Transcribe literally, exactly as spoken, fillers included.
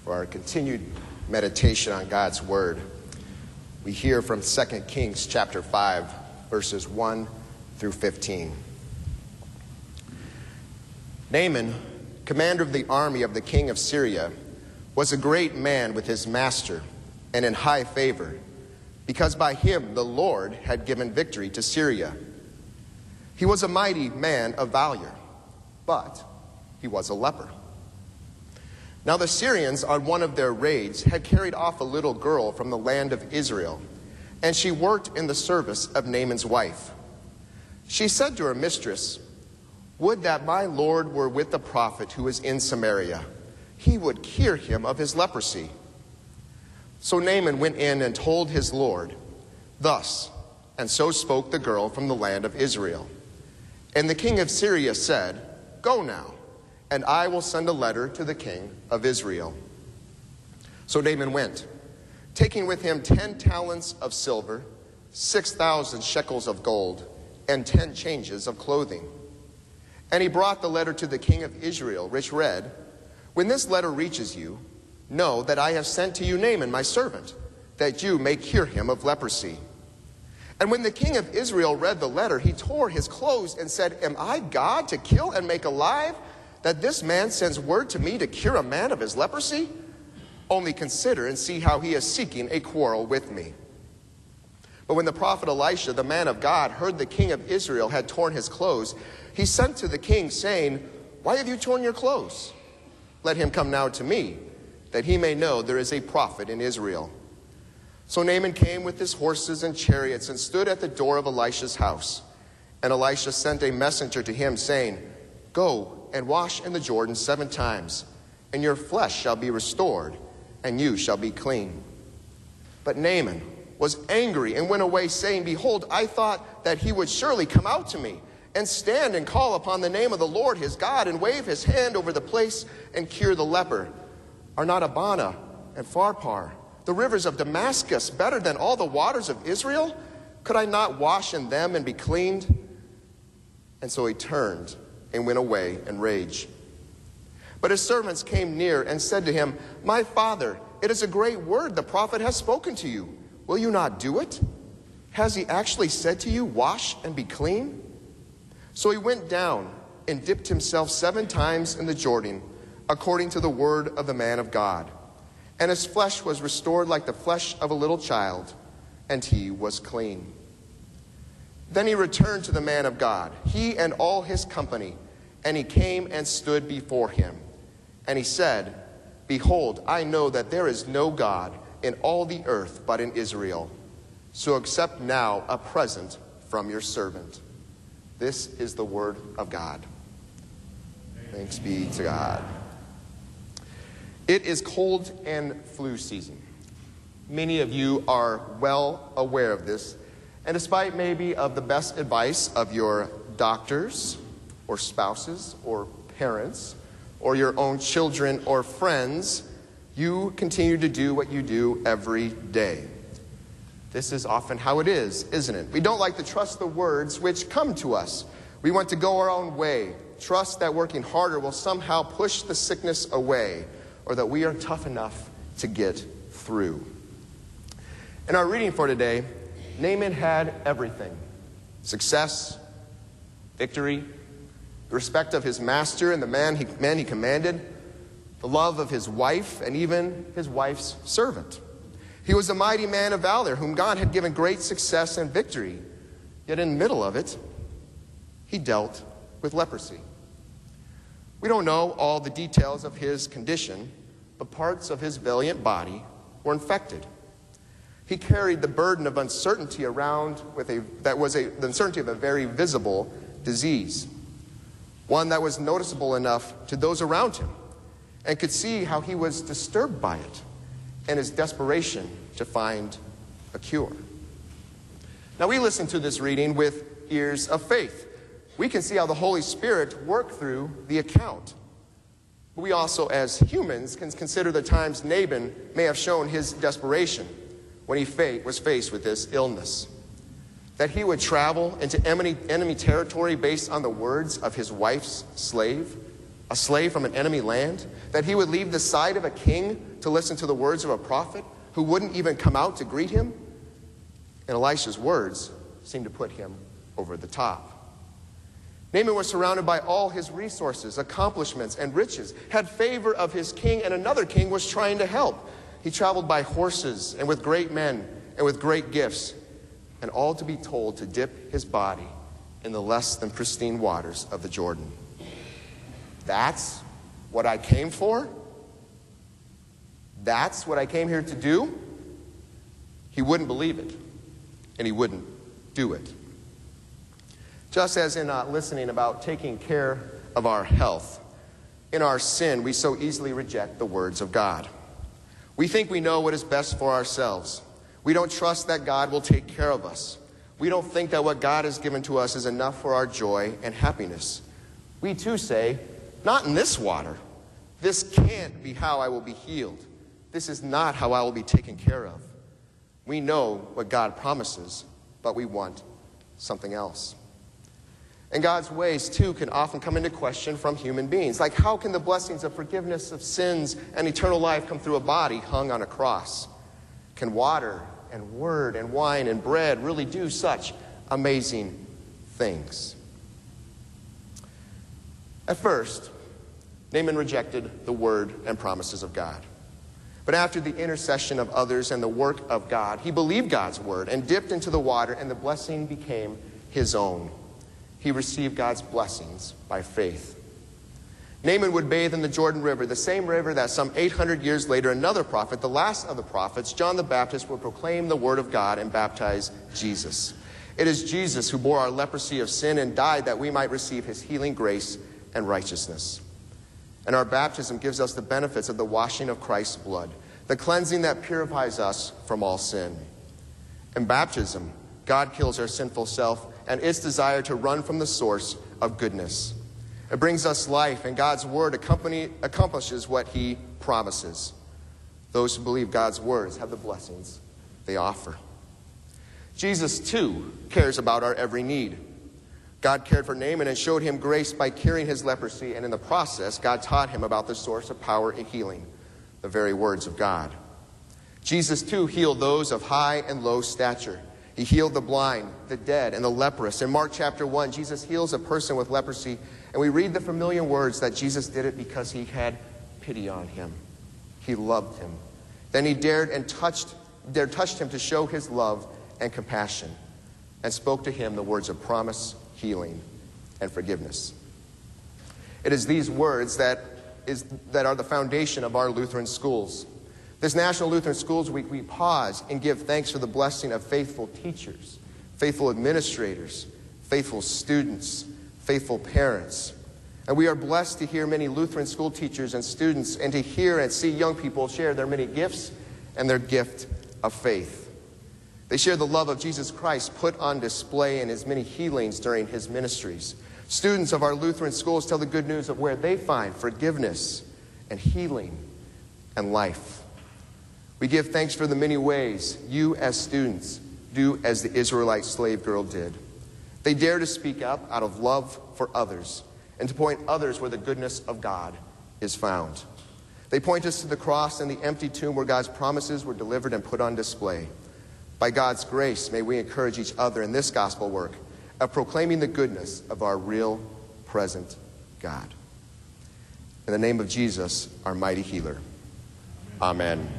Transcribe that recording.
for our continued meditation on God's Word. We hear from Second Kings chapter five, verses one through fifteen. Naaman, commander of the army of the king of Syria, was a great man with his master and in high favor, because by him the Lord had given victory to Syria. He was a mighty man of valor, but he was a leper. Now the Syrians, on one of their raids, had carried off a little girl from the land of Israel, and she worked in the service of Naaman's wife. She said to her mistress, "Would that my Lord were with the prophet who is in Samaria. He would cure him of his leprosy." So Naaman went in and told his Lord, "Thus, and so spoke the girl from the land of Israel." And the king of Syria said, "Go now, and I will send a letter to the king of Israel." So Naaman went, taking with him ten talents of silver, six thousand shekels of gold, and ten changes of clothing. And he brought the letter to the king of Israel, which read, "When this letter reaches you, know that I have sent to you Naaman, my servant, that you may cure him of leprosy." And when the king of Israel read the letter, he tore his clothes and said, "Am I God to kill and make alive, that this man sends word to me to cure a man of his leprosy? Only consider and see how he is seeking a quarrel with me." But when the prophet Elisha, the man of God, heard the king of Israel had torn his clothes, he sent to the king, saying, "Why have you torn your clothes? Let him come now to me, that he may know there is a prophet in Israel." So Naaman came with his horses and chariots and stood at the door of Elisha's house. And Elisha sent a messenger to him, saying, "Go and wash in the Jordan seven times, and your flesh shall be restored, and you shall be clean." But Naaman was angry and went away, saying, "Behold, I thought that he would surely come out to me, and stand and call upon the name of the Lord his God, and wave his hand over the place and cure the leper. Are not Abana and Pharpar, the rivers of Damascus, better than all the waters of Israel? Could I not wash in them and be cleaned?" And so he turned and went away in rage. But his servants came near and said to him, "My father, it is a great word the prophet has spoken to you. Will you not do it? Has he actually said to you, 'Wash and be clean'?" So he went down and dipped himself seven times in the Jordan, according to the word of the man of God. And his flesh was restored like the flesh of a little child, and he was clean. Then he returned to the man of God, he and all his company, and he came and stood before him. And he said, "Behold, I know that there is no God in all the earth but in Israel. So accept now a present from your servant." This is the word of God. Thanks be to God. It is cold and flu season. Many of you are well aware of this, and despite maybe of the best advice of your doctors or spouses or parents or your own children or friends, you continue to do what you do every day. This is often how it is, isn't it? We don't like to trust the words which come to us. We want to go our own way, trust that working harder will somehow push the sickness away, or that we are tough enough to get through. In our reading for today, Naaman had everything: success, victory, the respect of his master and the man he, man he commanded, the love of his wife, and even his wife's servant. He was a mighty man of valor whom God had given great success and victory. Yet in the middle of it, he dealt with leprosy. We don't know all the details of his condition, but parts of his valiant body were infected. He carried the burden of uncertainty around with a that was a, the uncertainty of a very visible disease, one that was noticeable enough to those around him, and could see how he was disturbed by it and his desperation to find a cure. Now we listen to this reading with ears of faith. We can see how the Holy Spirit worked through the account. But we also, as humans, can consider the times Naaman may have shown his desperation when he fa- was faced with this illness. That he would travel into enemy, enemy territory based on the words of his wife's slave, a slave from an enemy land, that he would leave the side of a king to listen to the words of a prophet who wouldn't even come out to greet him? And Elisha's words seemed to put him over the top. Naaman was surrounded by all his resources, accomplishments, and riches, had favor of his king, and another king was trying to help. He traveled by horses and with great men and with great gifts, and all to be told to dip his body in the less than pristine waters of the Jordan. That's what I came for? That's what I came here to do? He wouldn't believe it, and he wouldn't do it. Just as in uh, listening about taking care of our health, in our sin, we so easily reject the words of God. We think we know what is best for ourselves. We don't trust that God will take care of us. We don't think that what God has given to us is enough for our joy and happiness. We too say, not in this water. This can't be how I will be healed. This is not how I will be taken care of. We know what God promises, but we want something else. And God's ways, too, can often come into question from human beings. Like, how can the blessings of forgiveness of sins and eternal life come through a body hung on a cross? Can water and word and wine and bread really do such amazing things? At first, Naaman rejected the word and promises of God. But after the intercession of others and the work of God, he believed God's word and dipped into the water, and the blessing became his own. He received God's blessings by faith. Naaman would bathe in the Jordan River, the same river that some eight hundred years later, another prophet, the last of the prophets, John the Baptist, would proclaim the word of God and baptize Jesus. It is Jesus who bore our leprosy of sin and died that we might receive his healing grace and righteousness. And our baptism gives us the benefits of the washing of Christ's blood, the cleansing that purifies us from all sin. In baptism, God kills our sinful self and its desire to run from the source of goodness. It brings us life, and God's word accompany, accomplishes what he promises. Those who believe God's words have the blessings they offer. Jesus, too, cares about our every need. God cared for Naaman and showed him grace by curing his leprosy, and in the process, God taught him about the source of power and healing, the very words of God. Jesus, too, healed those of high and low stature. He healed the blind, the dead, and the leprous. In Mark chapter one, Jesus heals a person with leprosy, and we read the familiar words that Jesus did it because he had pity on him. He loved him. Then he dared and touched, dared touched him to show his love and compassion, and spoke to him the words of promise, healing, and forgiveness. It is these words that, is, that are the foundation of our Lutheran schools. This National Lutheran Schools Week, we pause and give thanks for the blessing of faithful teachers, faithful administrators, faithful students, faithful parents. And we are blessed to hear many Lutheran school teachers and students, and to hear and see young people share their many gifts and their gift of faith. They share the love of Jesus Christ put on display in his many healings during his ministries. Students of our Lutheran schools tell the good news of where they find forgiveness and healing and life. We give thanks for the many ways you as students do as the Israelite slave girl did. They dare to speak up out of love for others and to point others where the goodness of God is found. They point us to the cross and the empty tomb where God's promises were delivered and put on display. By God's grace, may we encourage each other in this gospel work of proclaiming the goodness of our real, present God. In the name of Jesus, our mighty healer. Amen.